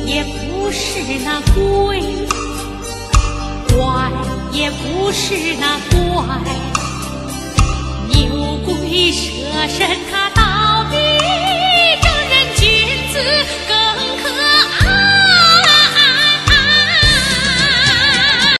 也不是那鬼，怪也不是那怪，牛鬼蛇神他